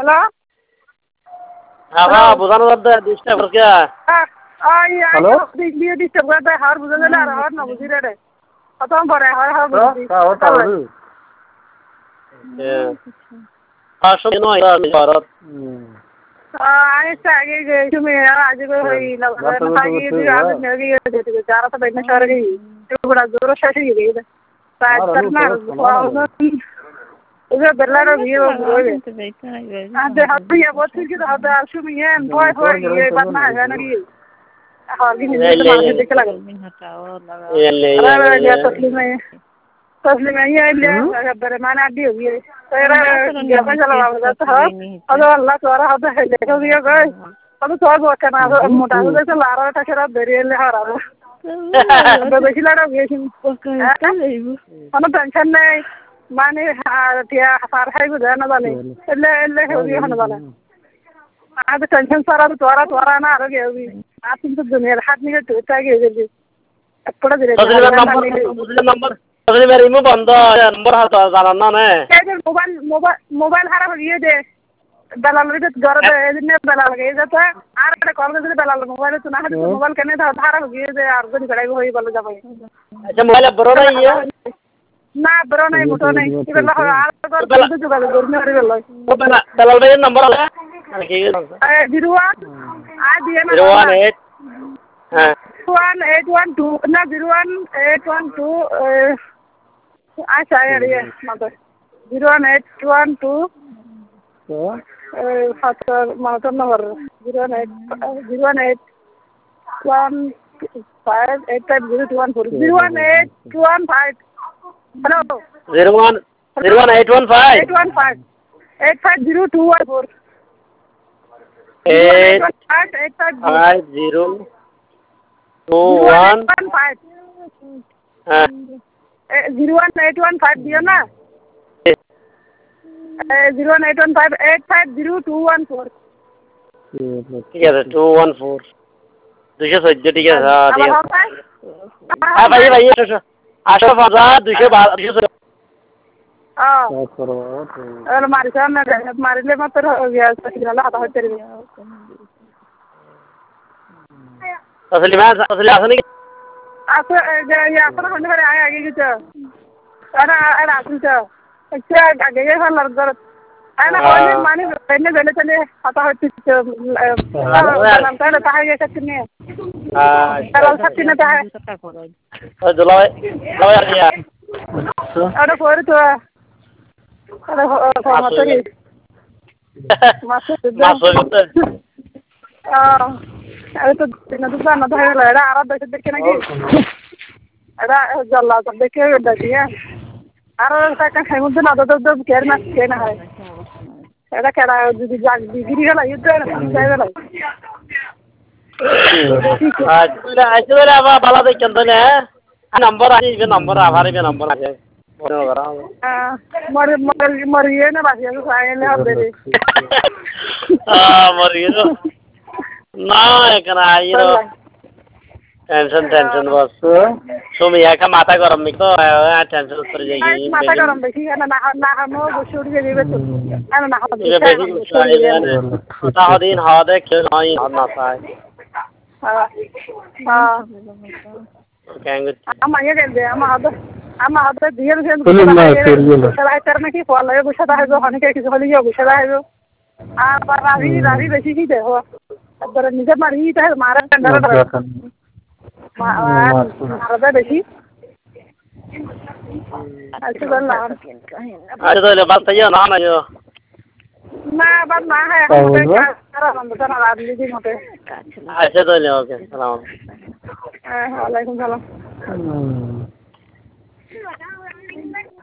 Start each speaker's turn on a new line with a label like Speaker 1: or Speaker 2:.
Speaker 1: hello
Speaker 2: আবা বুঝানো যাবে ডিস্টার্ব করকে
Speaker 1: হ্যালো দিয়ে ডিস্টার্ব করে দেয় হার বুঝা গেলে আর হার না বুঝি রে কত পরে হার বুঝি
Speaker 2: আসলে নয় ভারত
Speaker 1: আচ্ছা আগে তুমি আজ হই লাগা থাকি আজ নেগি যারা তো বেনে শহরে গই বড় জোর শেষ হয়ে গেছে তাই করনা ওরে বেলার ভিউ আজ হাতে বসে কি হাতে আসুমি এন ভয় ভয় এই বাত না হয় নাকি হারগি নিজে মারতে দেখে লাগে আরে तस्लीम ये ले अगर मैंने आदि हो गई तेरा क्या चला रहा था अरे अल्लाह तोरा हाथ है देखो ये गए अब तो बहुत करना मोटा हो जैसे ला रहा था शराब बेरिए ले आ रहा तो बेची लड़ा गई हम टेंशन नहीं माने क्या सार है गुजर ना जाने ले हो गई होने वाला आज टेंशन सारा तोरा ना आ गया होगी आप तो दुनिया हाथ नहीं तो चाहिए जल्दी थोड़ा धीरे
Speaker 2: नंबर আসলে মেরে ইমো বন্ধ নম্বর হাতে জানান না নে
Speaker 1: মোবাইল হারা হয়ে গিয়ে বেলাল রে ঘরে এদিনে বেলাল গিয়ে যেতে আর একটা কল করে বেলাল মোবাইল তো না হাতে মোবাইল কেনে হারা হয়ে গিয়ে আর গনি গড়াই হই বলে যাবে
Speaker 2: আচ্ছা মোবাইল বড় না ইয়া
Speaker 1: না বড় নাই মোটো নাই এবেলা আর তো যোগাযোগ করতে পারি
Speaker 2: বেলাল ভাইয়ের নম্বর আছে কি
Speaker 1: 01 আই দিয়ে না
Speaker 2: 018 হ্যাঁ
Speaker 1: 1812 না 01812 अच्छा यार ये मतलब 01812 मतलब नंबर 01815 हेलो
Speaker 2: 01815
Speaker 1: 85021 01815 दिया ना 01815 85021
Speaker 2: ঠিক আছে 214 214 ঠিক আছে ঠিক আছে হ্যাঁ ভাই ভাই আসো 212
Speaker 1: और मारी सामने मारी ले मत हो गया सचिला हाथ हो तेरे
Speaker 2: असली असली
Speaker 1: असं ये असं होने वाले आए आगे कुछ अरे अरे असं अच्छा आगे ये हाल लग अरे होने माने पहले पहले चले हाथ होती नाम का लेता है ये सब नहीं चल सकती नहीं है
Speaker 2: जुलाई जुलाई यार
Speaker 1: अरे फोर तो अरे मासुरी अरे तो दिन तो जाना था ये लड़ा आराम देख देख ना कि अरे जल्ला सब देख के बैठी है अरे ऐसा कहीं मुझे ना तो कहना है अरे क्या रहा है दीदी जाग दीदी का लाइट है ना जाएगा लाइट
Speaker 2: आज तो अब बाला देख चलते हैं नंबर आ ये नंबर आभारी भी नंबर आ जाए
Speaker 1: मरिए ना बाकी तो साइन ले हम दे दे
Speaker 2: मरिए तो ना कना ये टेंशन बस तुम यहाँ का माथा गरम नहीं तो टेंशन उतर जाएगी
Speaker 1: माथा गरम देखी है ना हम वो छोड़ के जीवे तो ना ना हम
Speaker 2: ये बेसिक ना दिन हाथ है क्यों नहीं हाथ ना पाए
Speaker 1: हाँ
Speaker 2: कहेंगे
Speaker 1: हम आगे कहते हैं हम आते दिए से चला करने की फॉल है कुछ है जो होने के किसी को लिया कुछ है जो पर रावी बेची की देखो अब निजे मारी है मारा अंदर मारा बेची अच्छा
Speaker 2: तो ले बात ये ना ना जो
Speaker 1: ना बात ना है हम तो ना रात लीजिए मोटे
Speaker 2: अच्छा तो ले ओके सलाम
Speaker 1: वालेकुम सलाम